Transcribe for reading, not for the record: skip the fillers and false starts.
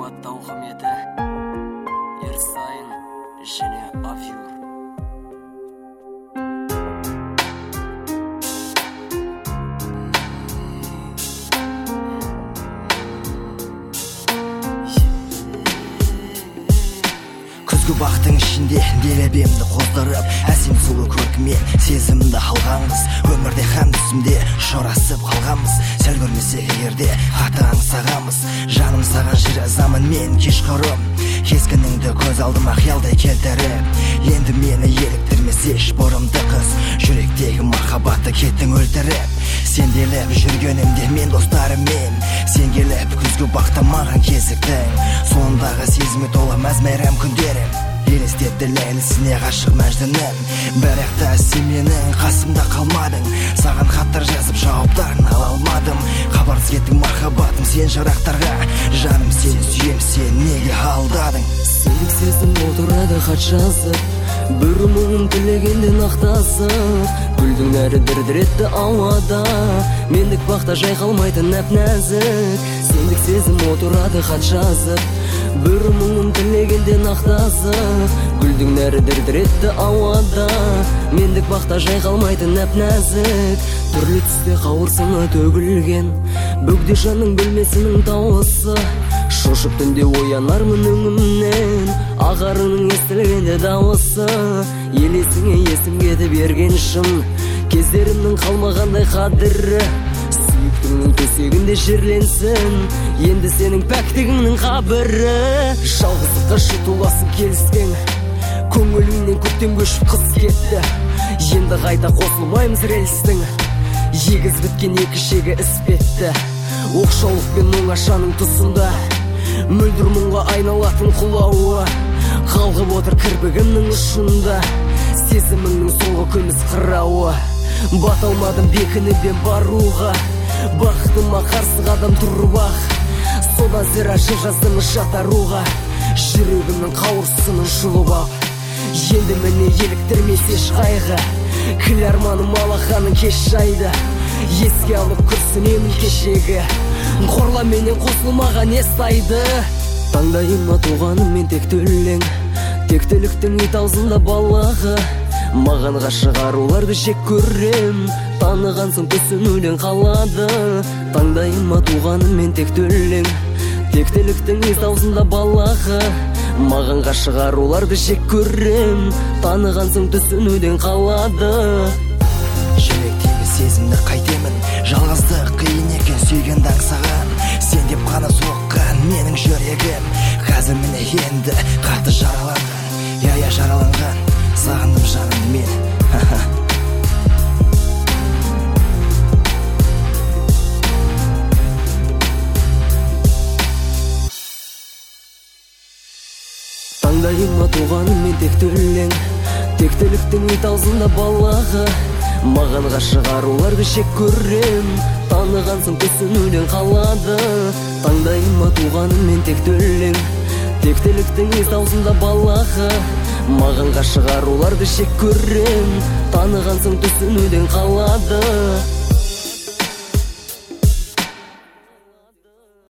Куат Таухаметі, Ерсайын және Афюр. Күзгі бақтың ішінде делебемді қоздырып, әсем сұлу көркімен сезімді алғанбыз. Өмірде һәм түсімде шорасып қалғанбыз. Сәл көрмесек егерде хаты аңсағанбыз. Жаным саған жыр заман мен кешқұрым, кескініңді көз алдыма қиялдай келтіріп. Енді мені еліктірмес еш бұрымды қыз, жүректегі махаббатты кеттің өлтіріп. Сен деліп жүргенімде мен достарыммен, сен келіп күзгі бақта маған кезіктің. Сондағы сезімі толы мәз-мәйрам күндерім, елестетті ләйлісіне ғашық мәждінім. Бірақ та сен менің қасымда қалмадың, саған хаттар жазып жауаптарын ала алмадым. Хабарсыз кеттің махаббатым сен жырақтарға, жаным сені сүйем, сен неге алдадың? Сендік сезім отырады хат жазып, бір мұңын тілегенде нақтасып. Гүлдің нәрі дірдіретті ауада, мендік бақта жайқалмайтын нәп-нәзік. Сендік сезім отырады хат жазып, бір мұңын тілегенде нақтасып. Гүлдің нәрі дірдіретті ауада, мендік бақта жайқалмайтын нәп-нәзік. Түрлі түсте қауырсына төгілген, бөгде жанның бөлмесінің дауысы. Шошып түнде оянармын өңімнен, ағарының естілгенде дауысы. Елесіңе есім кетіп ерген шым, кездерімнің қалмағандай қадірі. Сүйіктіңнің төсегінде жерленсін, енді сенің пәктігіңнің қабірі. Жалғыздыққа жұтыласың келіскен, көңіліңнен көктем көшіп қыс кетті. Енді қайта қосылмаймыз рельстің, егіз біткен екі шегі іспетті. Оқшаулық пен оңашаның тұсында, мөлдір мұңға айналатын құлауы. Қалғып отыр кірпігімнің ұшында, сезіміңнің соңғы күміс қырауы. Бата алмадым бекінуден баруға, бақытыма қарсы қадам тұрбақ. Содан зіра жыр жаздым жатаруға, жүрегімнің қауырсынын жұлып ап. Енді міне еліктірмес еш қайғы, кіл арманым алақаның кеш жайды. Еске алып күрсінемін кешегі, қорла менен қосылмаған естайды. Таңдайыма туғаным мен текті өлең, тектіліктің ит аузында балағы. Маған ғашық аруларды жек көрем, таныған соң түсінуден қалады. Таңдайыма туғаным мен текті өлең, тектіліктің ит аузында балағы. Маған ғашық аруларды жек көрем, таныған соң түсінуден қалады. Жүректегі сезімді қайтемін, жалғыздық қиын екен сүйгенді аңсаған. Сен деп қана соққан менің жүрегім, қазір міне енді қатты жараланған. Я жараланған, сағындым жанымды мен. Таңдайыма туғаным мен текті өлең, тектіліктің ит аузында балағы. Маған ғашық аруларды жек көрем, таныған соң түсінуден қалады. Таңдайыма туғаным мен текті өлең, тектіліктің ит аузында балағы. Маған ғашық аруларды жек көрем, таныған соң түсінуден қалады.